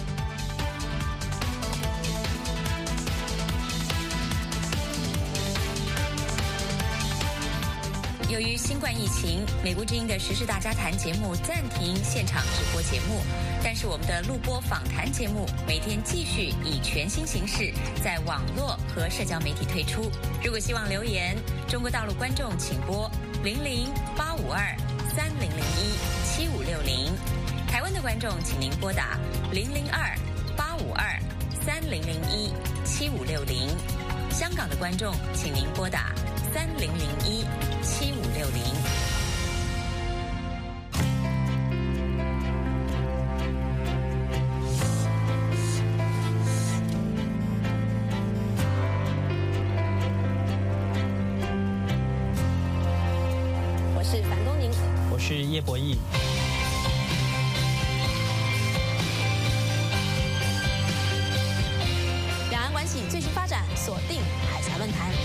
由于新冠疫情，美国之音的时事大家谈节目暂停现场直播节目，但是我们的录播访谈节目每天继续以全新形式在网络和社交媒体推出。如果希望留言，中国大陆观众请拨零零八五二三零零一七五六零，台湾的观众请您拨打零零二八五二三零零一七五六零，香港的观众请您拨打三零零一七五六零。 我是樊东宁， 我是叶博弈。 两岸关系最新发展，锁定海峡论坛。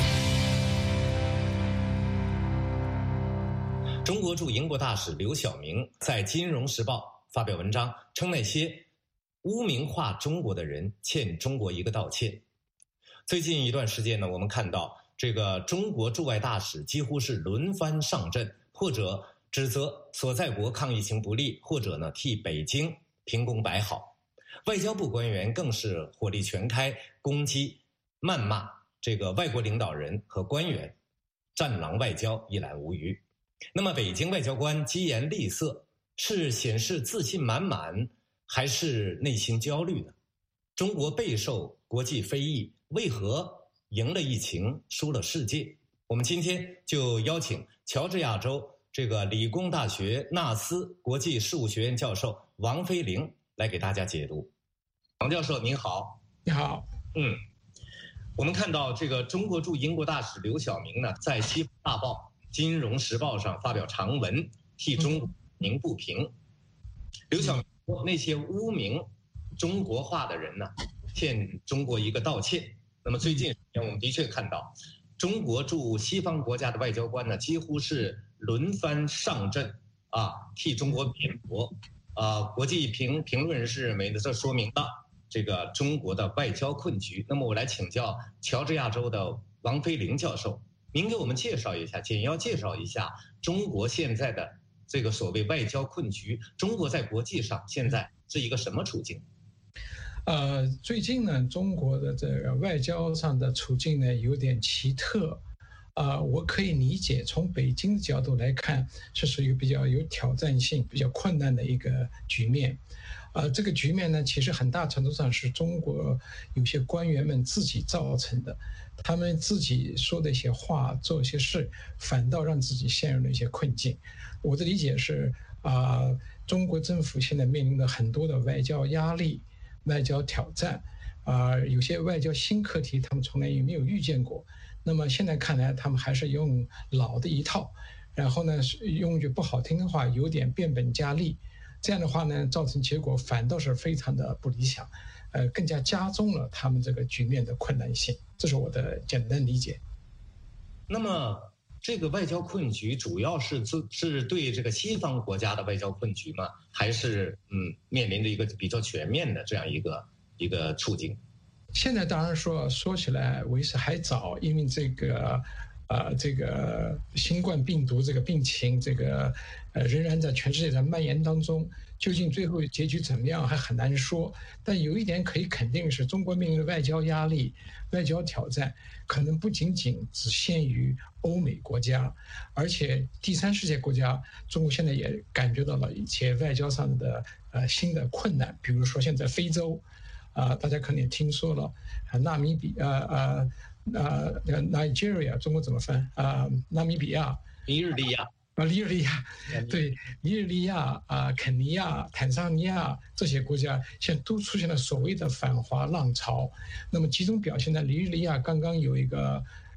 中国驻英国大使刘晓明在《金融时报》发表文章，称那些污名化中国的人欠中国一个道歉。最近一段时间呢，我们看到这个中国驻外大使几乎是轮番上阵，或者指责所在国抗疫情不力，或者呢替北京评功摆好。外交部官员更是火力全开，攻击、谩骂这个外国领导人和官员，战狼外交一览无余。那么北京外交官疾言厉色，是显示自信满满，还是内心焦虑呢？中国备受国际非议，为何赢了疫情，输了世界？我们今天就邀请乔治亚州这个理工大学纳斯国际事务学院教授王飞凌来给大家解读。王教授您好。 你好。 嗯，我们看到这个中国驻英国大使刘晓明呢，在《西方大报》《金融时报》上发表长文，替中国鸣不平。刘晓明说，那些污名中国化的人呢，欠中国一个道歉。那么最近我们的确看到，中国驻西方国家的外交官呢，几乎是轮番上阵啊，替中国辩驳。啊，国际评评论人士认为呢，这说明了这个中国的外交困局。那么我来请教乔治亚州的王飞凌教授，您给我们介绍一下，简要介绍一下中国现在的这个所谓外交困局，中国在国际上现在是一个什么处境？ 呃，最近呢，中国的这个外交上的处境呢有点奇特，啊、呃，我可以理解，从北京的角度来看，是属于比较有挑战性、比较困难的一个局面。呃，这个局面呢，其实很大程度上是中国有些官员们自己造成的，他们自己说的一些话、做一些事，反倒让自己陷入了一些困境。我的理解是，啊、呃，中国政府现在面临了很多的外交压力、外交挑战，啊、呃，有些外交新课题他们从来也没有遇见过。那么现在看来，他们还是用老的一套，然后呢，用句不好听的话，有点变本加厉。这样的话呢，造成结果反倒是非常的不理想，呃，更加加重了他们这个局面的困难性。这是我的简单理解。 那么，这个外交困局主要是是对这个西方国家的外交困局吗？还是嗯面临着一个比较全面的这样一个一个处境？ 现在当然说说起来为时还早，因为这个。呃，这个新冠病毒这个病情，这个呃仍然在全世界在蔓延当中，究竟最后结局怎么样还很难说。但有一点可以肯定是，中国面临的外交压力、外交挑战，可能不仅仅只限于欧美国家，而且第三世界国家，中国现在也感觉到了一些外交上的呃新的困难，比如说现在非洲，啊、呃，大家可能也听说了，啊，纳米比呃呃。呃 ，Nigeria 中国怎么翻啊？纳米比亚、 尼日利亚啊，尼日利亚，对，尼日利亚啊，肯尼亚、坦桑尼亚这些国家现在都出现了所谓的反华浪潮。那么集中表现在尼日利亚刚刚有一个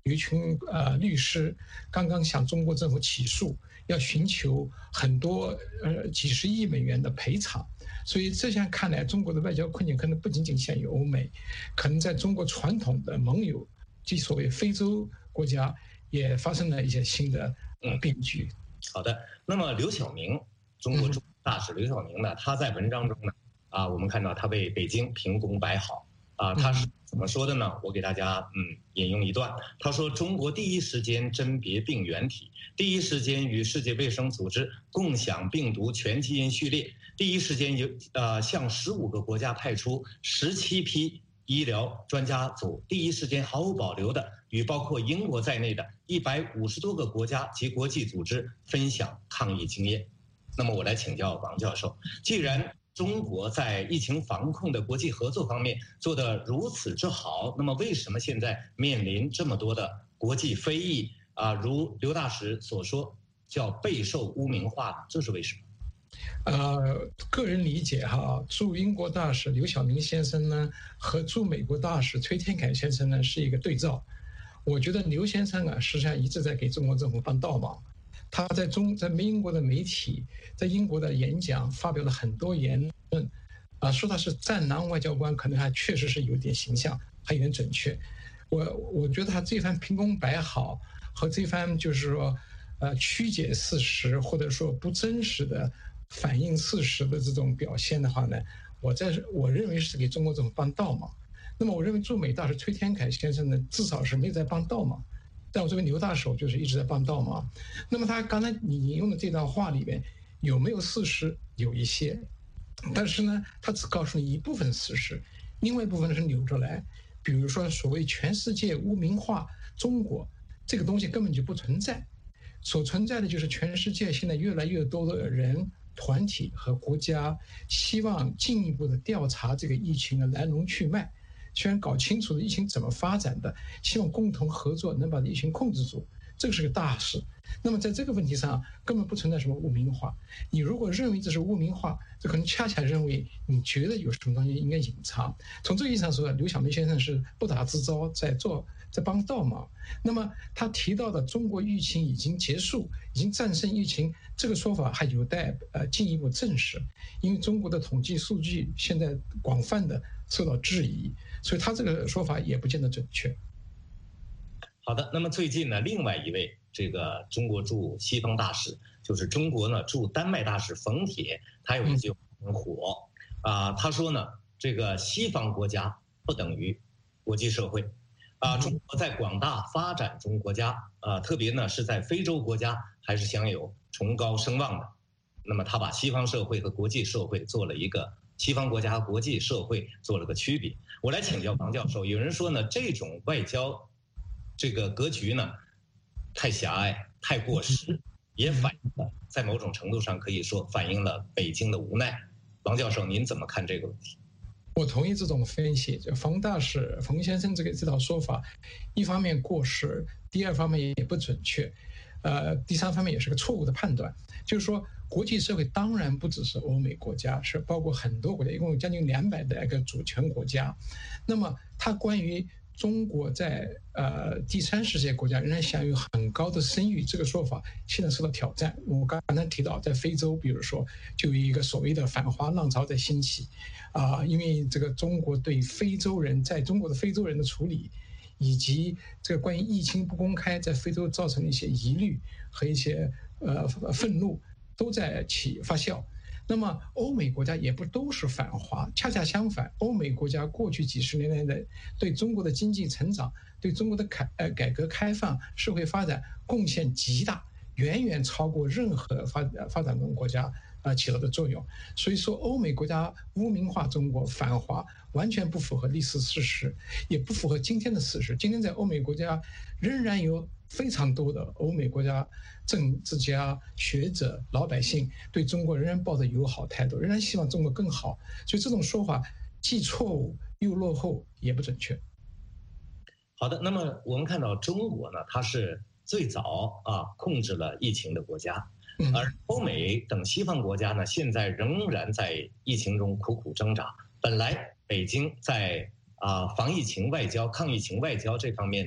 有一群呃律师刚刚向中国政府起诉，要寻求很多呃几十亿美元的赔偿。所以这样看来，中国的外交困境可能不仅仅限于欧美，可能在中国传统的盟友即所谓非洲国家也发生了一些新的呃变局。 好的，那么刘晓明，中国驻大使刘晓明呢，他在文章中呢，啊，我们看到他为北京评功摆好，啊，他是怎么说的呢？我给大家嗯引用一段，他说：“中国第一时间甄别病原体，第一时间与世界卫生组织共享病毒全基因序列，第一时间有呃向十五个国家派出十七批医疗专家组，第一时间毫无保留的与包括英国在内的一百五十多个国家及国际组织分享抗疫经验。”那么我来请教王教授，既然中国在疫情防控的国际合作方面做得如此之好，那么为什么现在面临这么多的国际非议啊？如刘大使所说，叫备受污名化呢？这是为什么？ 呃，个人理解哈，驻英国大使刘晓明先生呢，和驻美国大使崔天凯先生呢是一个对照。我觉得刘先生啊，实际上一直在给中国政府帮倒忙。他在中在英国的媒体，在英国的演讲发表了很多言论，啊，说他是战狼外交官，可能还确实是有点形象，还有点准确。我我觉得他这番评功摆好和这番就是说，呃，曲解事实或者说不真实的反映事实的这种表现的话呢，我在我认为是给中国政府帮倒忙。那么我认为驻美大使崔天凯先生呢，至少是没有在帮倒忙。但我作为刘大使就是一直在帮倒忙。那么他刚才你引用的这段话里面有没有事实？有一些，但是呢，他只告诉你一部分事实，另外一部分是扭着来。比如说，所谓全世界污名化中国这个东西根本就不存在，所存在的就是全世界现在越来越多的人、团体和国家希望进一步的调查这个疫情的来龙去脉。虽然搞清楚了疫情怎么发展的，希望共同合作能把疫情控制住，这个是个大事。那么在这个问题上根本不存在什么污名化。你如果认为这是污名化，这可能恰恰认为你觉得有什么东西应该隐藏。从这个意义上说，刘晓明先生是不打自招，在做在帮倒忙。那么他提到的中国疫情已经结束，已经战胜疫情，这个说法还有待呃进一步证实，因为中国的统计数据现在广泛的受到质疑，所以他这个说法也不见得准确。 好的，那么最近呢，另外一位这个中国驻西方大使，就是中国呢驻丹麦大使冯铁，他有一句话很火啊、呃，他说呢，这个西方国家不等于国际社会啊、呃，中国在广大发展中国家啊、呃，特别呢是在非洲国家还是享有崇高声望的。那么他把西方社会和国际社会做了一个西方国家和国际社会做了个区别。我来请教王教授，有人说呢，这种外交这个格局呢太狭隘、太过时，也反映了在某种程度上可以说反映了北京的无奈。王教授，您怎么看这个问题？ 我同意这种分析，就冯大使、冯先生这个这套说法，一方面过时，第二方面也不准确，呃，第三方面也是个错误的判断。就是说，国际社会当然不只是欧美国家，是包括很多国家，一共有将近两百的一个主权国家。那么，它关于中国在呃第三世界国家仍然享有很高的声誉，这个说法现在受到挑战。我刚才提到，在非洲，比如说就有一个所谓的反华浪潮在兴起，啊、呃，因为这个中国对非洲人在中国的非洲人的处理，以及这个关于疫情不公开在非洲造成的一些疑虑和一些呃愤怒，都在起发酵。那么欧美国家也不都是反华，恰恰相反，欧美国家过去几十年来的对中国的经济成长、对中国的改呃改革开放、社会发展贡献极大，远远超过任何发发展中国家呃起到的作用。所以说，欧美国家污名化中国、反华，完全不符合历史事实，也不符合今天的事实。今天在欧美国家仍然有非常多的欧美国家政治家、学者、老百姓对中国仍然抱着友好态度，仍然希望中国更好。所以这种说法既错误又落后，也不准确。 好的，那么我们看到中国呢，它是最早啊控制了疫情的国家，而欧美等西方国家呢，现在仍然在疫情中苦苦挣扎。本来北京在啊防疫情外交、抗疫情外交这方面呢，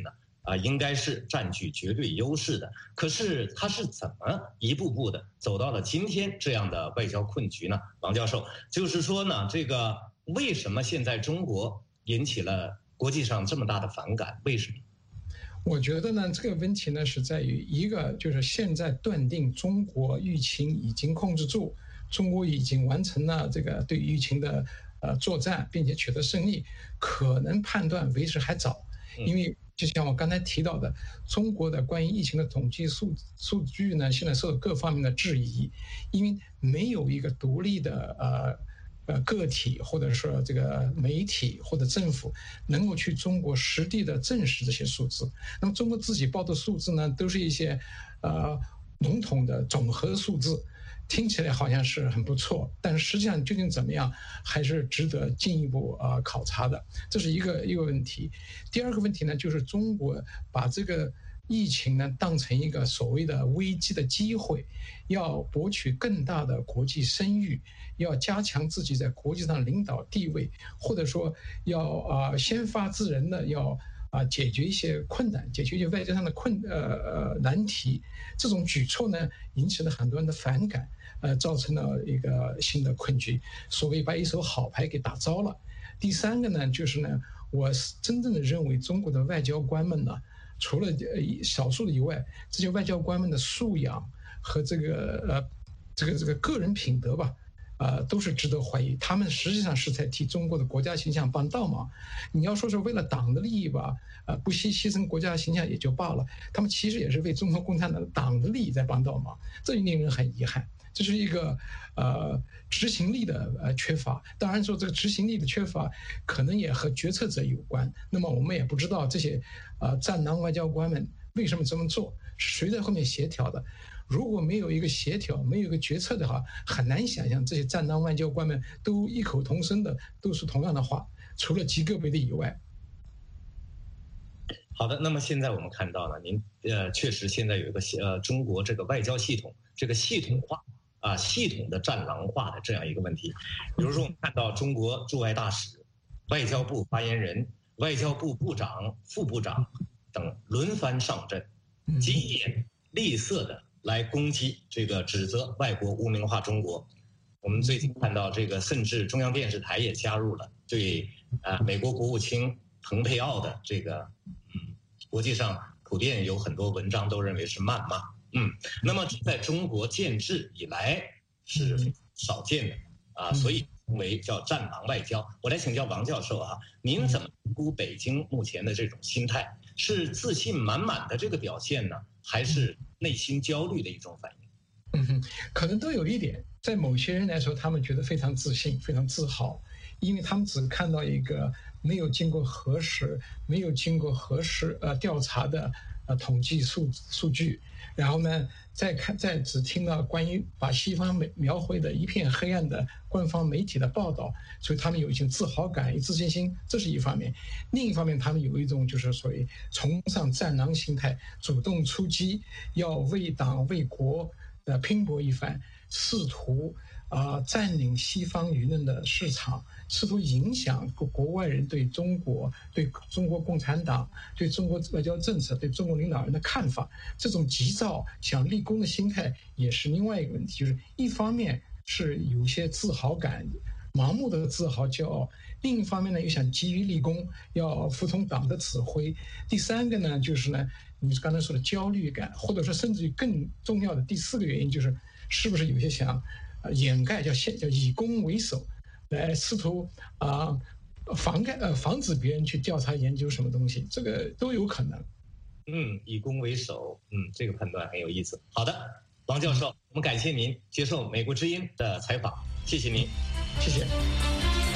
啊，应该是占据绝对优势的。可是他是怎么一步步的走到了今天这样的外交困局呢？王教授，就是说呢，这个为什么现在中国引起了国际上这么大的反感？为什么？ 我觉得呢，这个问题呢是在于一个，就是现在断定中国疫情已经控制住，中国已经完成了这个对疫情的呃作战，并且取得胜利，可能判断为时还早，因为就像我刚才提到的，中国的关于疫情的统计数数据呢，现在受到各方面的质疑，因为没有一个独立的呃。呃，个体或者说这个媒体或者政府能够去中国实地的证实这些数字。那么中国自己报的数字呢，都是一些呃笼统的总和数字，听起来好像是很不错，但是实际上究竟怎么样，还是值得进一步啊、呃、考察的。这是一个一个问题。第二个问题呢，就是中国把这个疫情呢当成一个所谓的危机的机会，要博取更大的国际声誉，要加强自己在国际上领导地位，或者说要啊、呃、先发制人的要啊、呃、解决一些困难，解决一些外交上的困呃呃难题。这种举措呢引起了很多人的反感，呃造成了一个新的困局，所谓把一手好牌给打糟了。第三个呢就是呢，我真正的认为中国的外交官们呢，除了少数的以外，这些外交官们的素养和这个呃这个这个个人品德吧，呃都是值得怀疑。他们实际上是在替中国的国家形象帮倒忙。你要说是为了党的利益吧，呃不惜牺牲国家形象也就罢了，他们其实也是为中国共产党的党的利益在帮倒忙，这令人很遗憾。这是一个呃执行力的呃缺乏。当然说这个执行力的缺乏可能也和决策者有关。那么我们也不知道这些呃战狼外交官们为什么这么做，是谁在后面协调的。如果没有一个协调，没有一个决策的话，很难想象这些战狼外交官们都异口同声的都是同样的话，除了极个别的以外。 好的，那么现在我们看到呢，您呃确实现在有一个呃中国这个外交系统这个系统化啊系统的战狼化的这样一个问题。比如说我们看到中国驻外大使、外交部发言人、外交部部长、副部长等轮番上阵，疾言厉色的来攻击这个指责外国污名化中国。我们最近看到这个，甚至中央电视台也加入了对呃美国国务卿蓬佩奥的这个嗯国际上普遍有很多文章都认为是谩骂。嗯，那么在中国建制以来是少见的啊，所以为叫战狼外交。我来请教王教授啊，您怎么评估北京目前的这种心态？是自信满满的这个表现呢，还是内心焦虑的一种反应？ 嗯哼，可能都有一点。在某些人来说，他们觉得非常自信、非常自豪，因为他们只看到一个没有经过核实、没有经过核实呃调查的呃统计数数据，然后呢，再看再只听到关于把西方描描绘的一片黑暗的官方媒体的报道，所以他们有一种自豪感、有自信心，这是一方面。另一方面，他们有一种就是所谓崇尚战狼心态，主动出击，要为党为国的拼搏一番，试图啊、呃、占领西方舆论的市场，试图影响国外人对中国、对中国共产党、对中国外交政策、对中国领导人的看法。这种急躁想立功的心态也是另外一个问题，就是一方面是有些自豪感，盲目的自豪骄傲，另一方面呢又想急于立功，要服从党的指挥。第三个呢就是呢你刚才说的焦虑感，或者说甚至于更重要的第四个原因，就是是不是有些想呃掩盖，叫叫以攻为守，来试图啊、呃、防盖呃防止别人去调查研究什么东西，这个都有可能。 嗯，以攻为守，嗯，这个判断很有意思。好的，王教授，我们感谢您接受美国之音的采访，谢谢您， 谢谢。